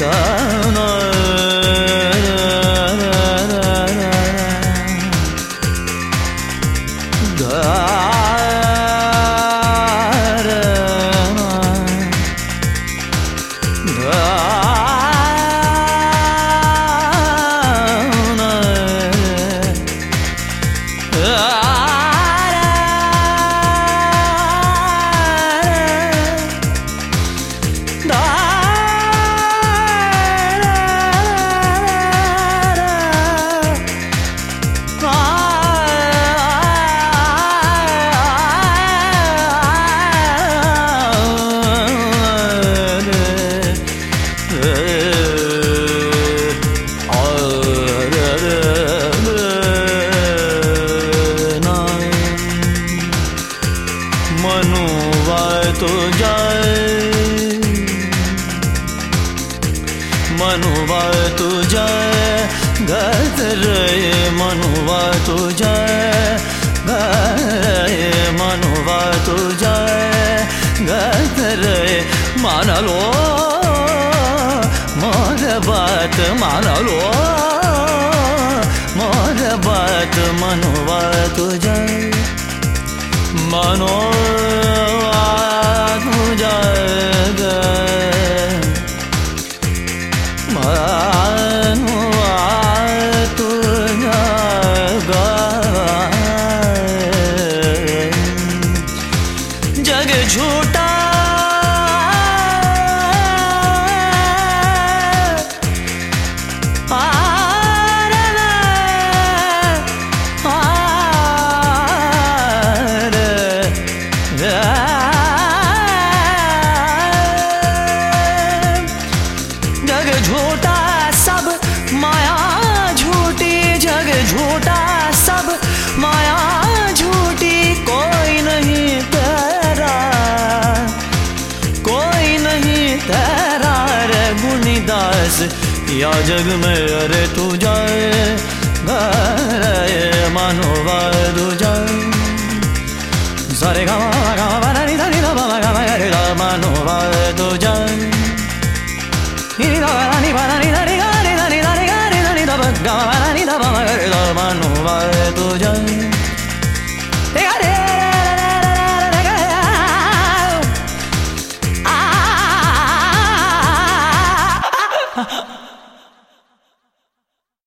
मनुवा तू जाए घर मनुवा तू जाए घर मनुवा तू जाए घर मान लो मोर बात मान लो मोर बात मनुवा तू जाए मनोवा तू जाए मनुआ तू जग झूठा जग झूठा सब माया झूठी जग झूठा सब माया झूठी कोई नहीं तेरा रे गुणीदास या जग में अरे तू जाए घर मनोवा तू जाए सारे गा मनोवा तू जाए मनोवा तू जाए